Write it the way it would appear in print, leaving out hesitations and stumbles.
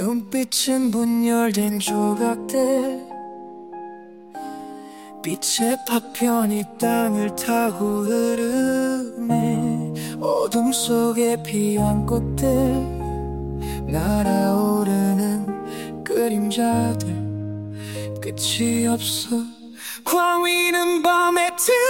눈빛은 분열된 조각들, 빛의 파편이 땅을 타고 흐르네. 어둠 속에 피어난 꽃들, 날아오르는 그림자들, 끝이 없어. 광위는 밤에